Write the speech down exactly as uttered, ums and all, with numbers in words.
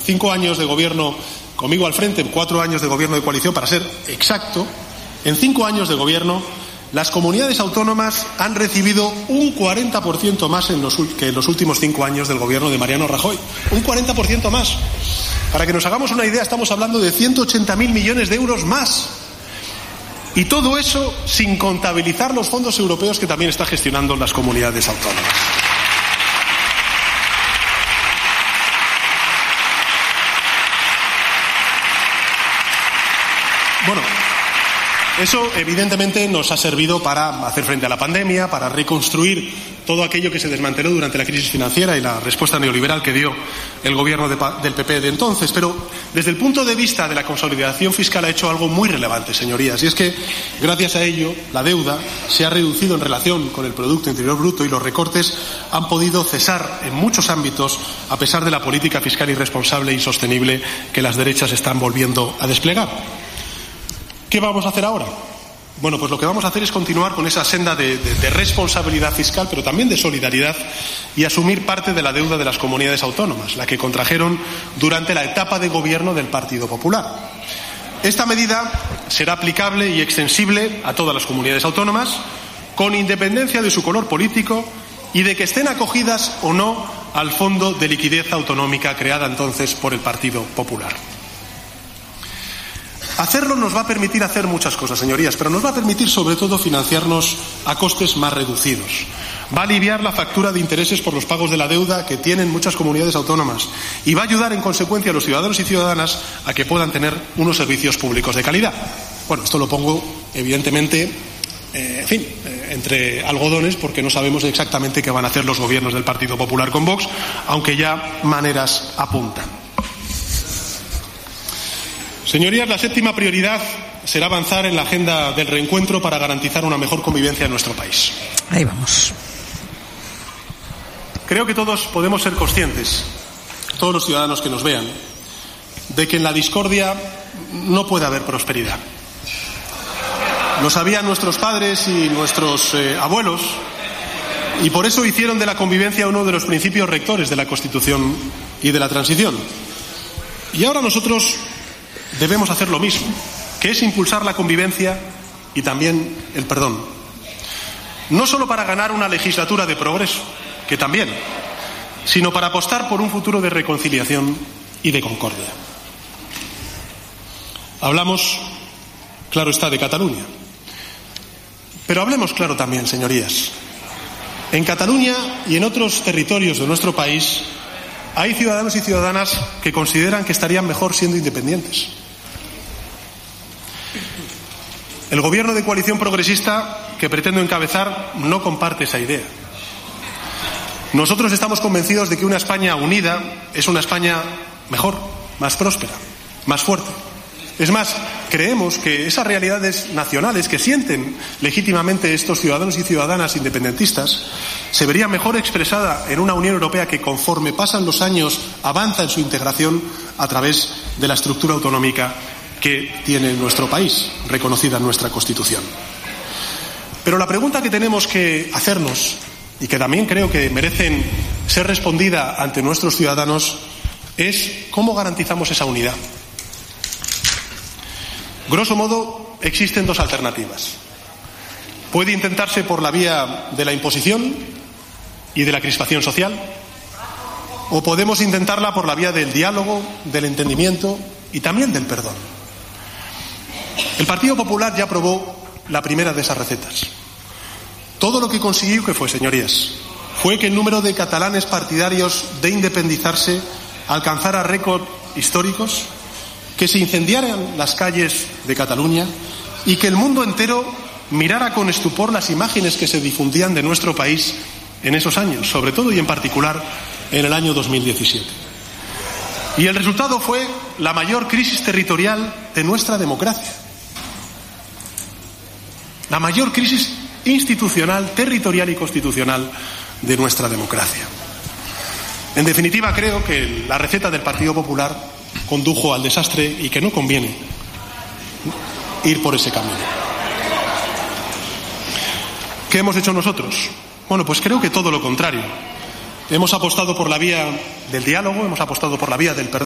cinco años de gobierno conmigo al frente, cuatro años de gobierno de coalición, para ser exacto, en cinco años de gobierno, las comunidades autónomas han recibido un cuarenta por ciento más en los, que en los últimos cinco años del gobierno de Mariano Rajoy. Un cuarenta por ciento más. Para que nos hagamos una idea, estamos hablando de ciento ochenta mil millones de euros más. Y todo eso sin contabilizar los fondos europeos que también está gestionando las comunidades autónomas. Bueno, eso evidentemente nos ha servido para hacer frente a la pandemia, para reconstruir todo aquello que se desmanteló durante la crisis financiera y la respuesta neoliberal que dio el gobierno de, del P P de entonces. Pero desde el punto de vista de la consolidación fiscal ha hecho algo muy relevante, señorías, y es que gracias a ello la deuda se ha reducido en relación con el Producto Interior Bruto y los recortes han podido cesar en muchos ámbitos a pesar de la política fiscal irresponsable e insostenible que las derechas están volviendo a desplegar. ¿Qué vamos a hacer ahora? Bueno, pues lo que vamos a hacer es continuar con esa senda de, de, de responsabilidad fiscal, pero también de solidaridad, y asumir parte de la deuda de las comunidades autónomas, la que contrajeron durante la etapa de gobierno del Partido Popular. Esta medida será aplicable y extensible a todas las comunidades autónomas, con independencia de su color político y de que estén acogidas o no al Fondo de Liquidez Autonómica creada entonces por el Partido Popular. Hacerlo nos va a permitir hacer muchas cosas, señorías, pero nos va a permitir sobre todo financiarnos a costes más reducidos. Va a aliviar la factura de intereses por los pagos de la deuda que tienen muchas comunidades autónomas y va a ayudar en consecuencia a los ciudadanos y ciudadanas a que puedan tener unos servicios públicos de calidad. Bueno, esto lo pongo evidentemente, eh, en fin, eh, entre algodones, porque no sabemos exactamente qué van a hacer los gobiernos del Partido Popular con Vox, aunque ya maneras apuntan. Señorías, la séptima prioridad será avanzar en la agenda del reencuentro para garantizar una mejor convivencia en nuestro país. Ahí vamos. Creo que todos podemos ser conscientes, todos los ciudadanos que nos vean, de que en la discordia no puede haber prosperidad. Lo sabían nuestros padres y nuestros eh, abuelos, y por eso hicieron de la convivencia uno de los principios rectores de la Constitución y de la transición. Y ahora nosotros debemos hacer lo mismo, que es impulsar la convivencia y también el perdón. No solo para ganar una legislatura de progreso, que también, sino para apostar por un futuro de reconciliación y de concordia. Hablamos, claro está, de Cataluña. Pero hablemos claro también, señorías. En Cataluña y en otros territorios de nuestro país hay ciudadanos y ciudadanas que consideran que estarían mejor siendo independientes. El gobierno de coalición progresista que pretendo encabezar no comparte esa idea. Nosotros estamos convencidos de que una España unida es una España mejor, más próspera, más fuerte. Es más, creemos que esas realidades nacionales que sienten legítimamente estos ciudadanos y ciudadanas independentistas se vería mejor expresada en una Unión Europea que, conforme pasan los años, avanza en su integración a través de la estructura autonómica que tiene nuestro país, reconocida en nuestra Constitución. Pero la pregunta que tenemos que hacernos, y que también creo que merecen ser respondida ante nuestros ciudadanos, es ¿cómo garantizamos esa unidad? Grosso modo, existen dos alternativas. Puede intentarse por la vía de la imposición y de la crispación social, o podemos intentarla por la vía del diálogo, del entendimiento y también del perdón. El Partido Popular ya probó la primera de esas recetas. Todo lo que consiguió, ¿qué fue, señorías? Fue que el número de catalanes partidarios de independizarse alcanzara récords históricos, que se incendiaran las calles de Cataluña y que el mundo entero mirara con estupor las imágenes que se difundían de nuestro país en esos años, sobre todo y en particular en el año dos mil diecisiete. Y el resultado fue la mayor crisis territorial de nuestra democracia. La mayor crisis institucional, territorial y constitucional de nuestra democracia. En definitiva, creo que la receta del Partido Popular condujo al desastre y que no conviene ir por ese camino. ¿Qué hemos hecho nosotros? Bueno, pues creo que todo lo contrario. Hemos apostado por la vía del diálogo, hemos apostado por la vía del perdón.